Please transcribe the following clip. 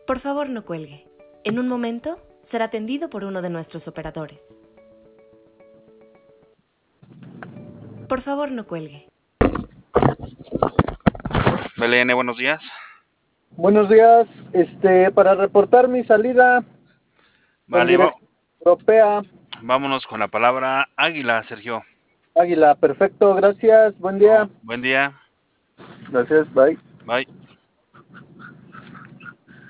Por favor, no cuelgue. En un momento será atendido por uno de nuestros operadores. Por favor, no cuelgue. BLN, buenos días. Buenos días, para reportar mi salida en Vale, dirección europea. vámonos con la palabra Águila, Sergio. Águila, perfecto, gracias, buen día. Buen día. Gracias, bye. Bye.